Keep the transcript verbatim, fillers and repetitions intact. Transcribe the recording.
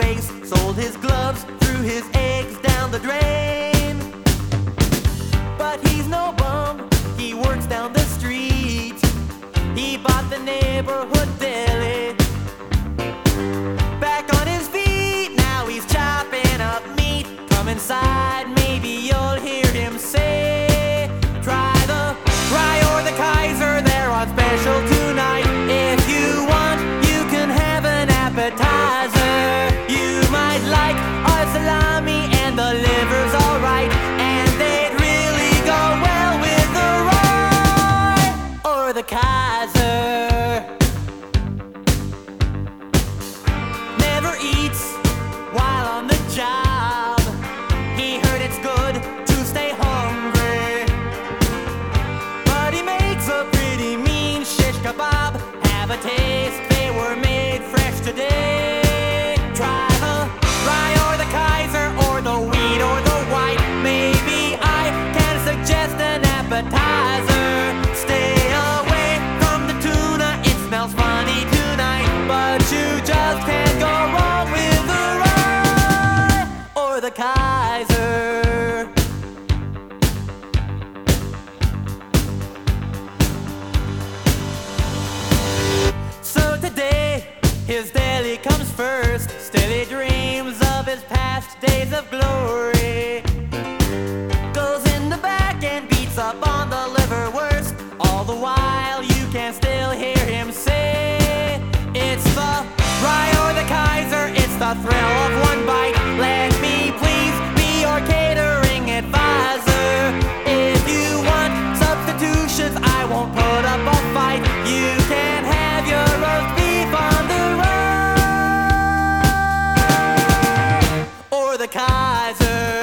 race, sold his gloves, threw his eggs down the drain. But he's no bum, he works down the street. He bought the neighborhood deli. Back on his feet, now he's chopping up meat. Come inside, maybe you'll hear him say, try the rye or the Kaiser, they're on special tonight. If you want, you can have an appetizer. You might like our salami and the liver's alright, and they'd really go well with the rye or the Kaiser. Never eats while on the job. He heard it's good to stay hungry, but he makes a pretty mean shish kebab. Have a taste, they were made fresh today. Try the rye or the Kaiser, or the wheat or the white. Maybe I can suggest an appetizer. Stay away from the tuna, it smells funny tonight, but you just can't go wrong with the rye or the Kaiser. So today, his deli comes first. Still he dreams of his past days of glory. Goes in the back and beats up on the liverwurst. All the while you can still hear him say, it's the rye or the Kaiser, it's the thrill of one bite. Let me please be your catering advisor. If you want substitutions, I won't put up a fight. You can have your roast beef on the rye or the Kaiser.